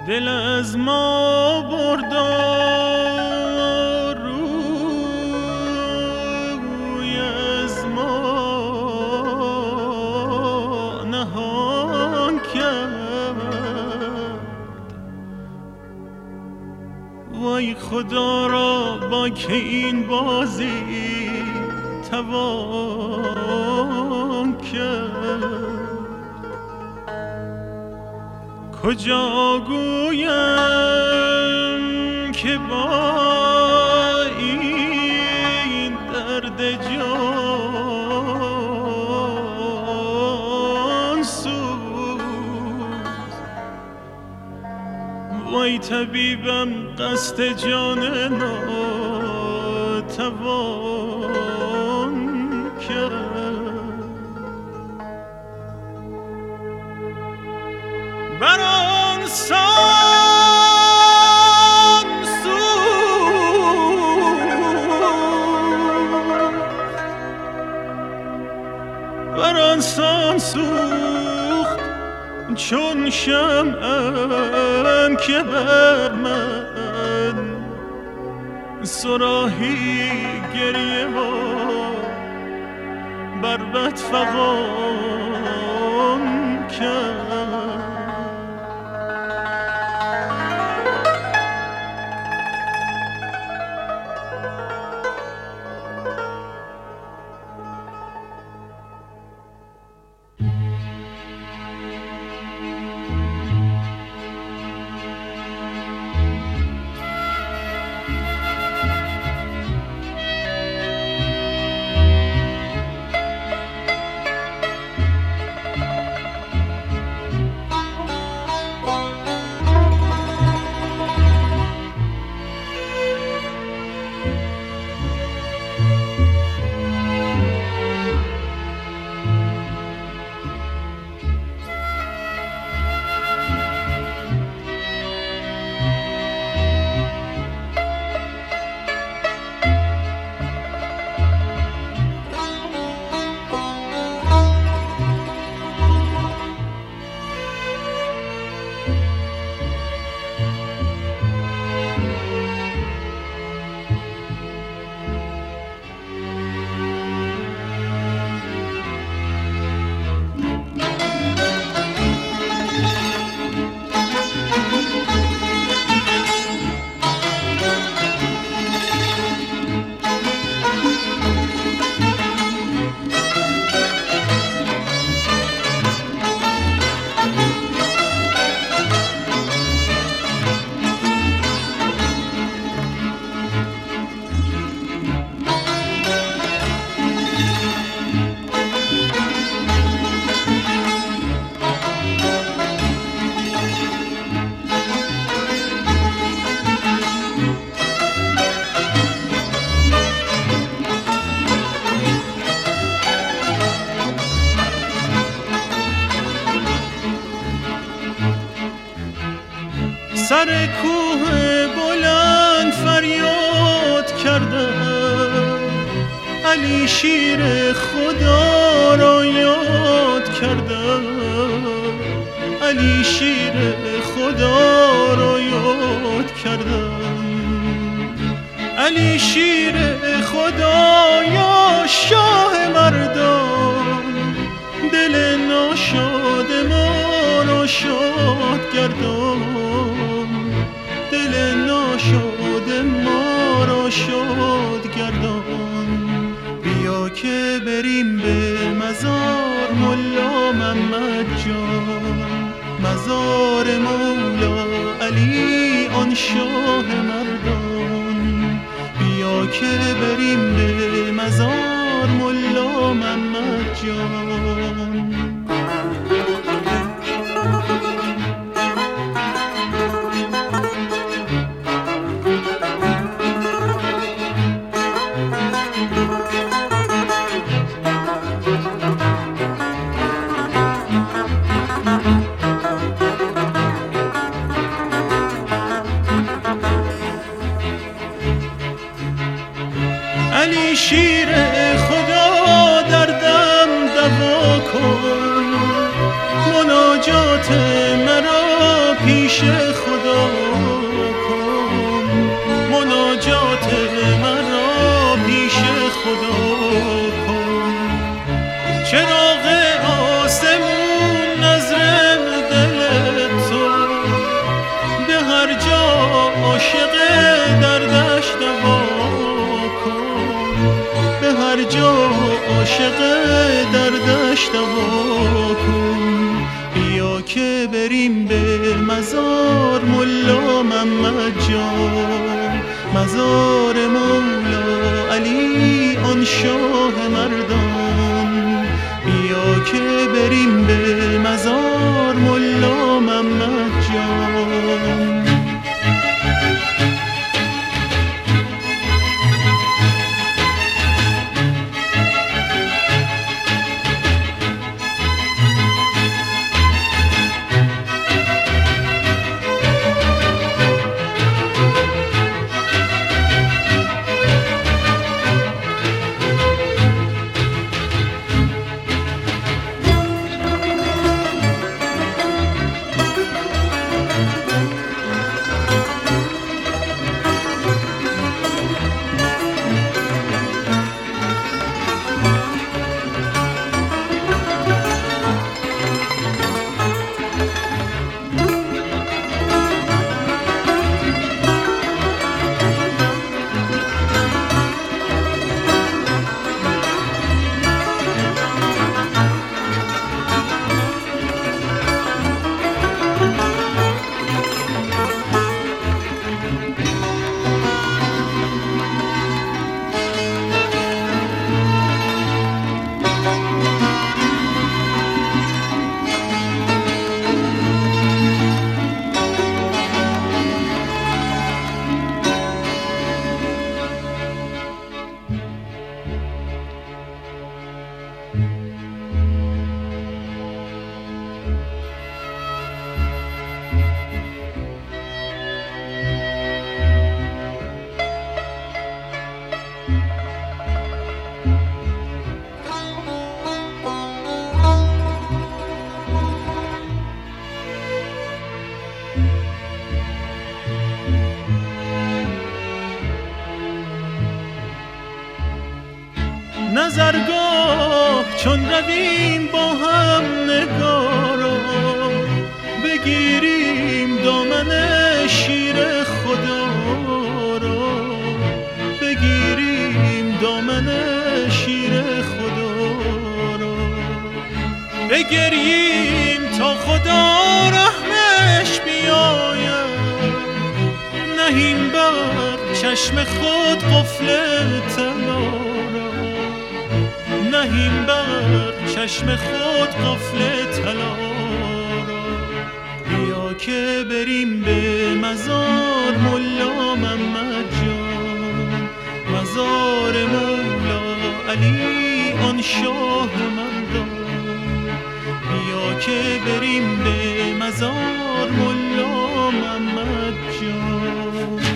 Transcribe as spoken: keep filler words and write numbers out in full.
دل از ما بردار روی از ما نهان کرد. وای خدا را با که این بازی توان کرد. کجا گویم که با این درد جان سوز. وای طبیبم قصد جان ناتوان کرد. بر آن سان سوخت، بر آن سان سوخت چون شمعم که بر من صراحی گریه و بر بد فغان کرد. سر کوه بلند فریاد کردم، علی شیر خدا را یاد کردم، علی شیر خدا را یاد کردم. علی شیر خدا یا شاه مردان، دل ناشاد ما را شاد گردان، دل ناشاد ما را شاد گردان. بیا که بریم به مزار ملا محمد جان، مزار مولا علی آن شاه مردان. بیا که بریم به مزار ملا محمد جان. علی شیر خدا دردم دوا کن، مناجات مرا پیش خدا عاشق دردش دوا کن. بیا که بریم به مزار ملا محمد جان، مزار مولا علی آن شاه مردان. بیا که بریم به مزار ملا محمد جان. نظرگاه چون رویم با هم نگارا، بگیریم دامن شیر خدا را، بگیریم دامن شیر خدا را، بگریم تا خدا رحمش بیاید، نهیم بر چشم خود قفل طلا، نهیم بر چشم خود قفل طلا را. بیا که بریم به مزار ملا محمد جان، مزار مولا علی آن شاه مردان. بیا که بریم به مزار ملا محمد جان.